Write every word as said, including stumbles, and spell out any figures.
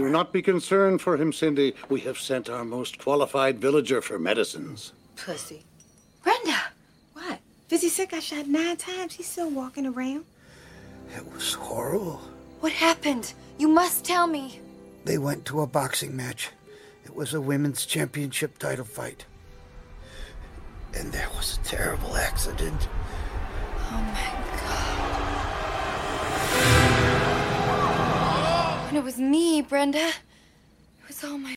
Do not be concerned for him, Cindy. We have sent our most qualified villager for medicines. Pussy. Brenda! What? Fizzy Sick got shot nine times. He's still walking around. It was horrible. What happened? You must tell me. They went to a boxing match. It was a women's championship title fight. And there was a terrible accident. Oh my God. And it was me, Brenda. It was all my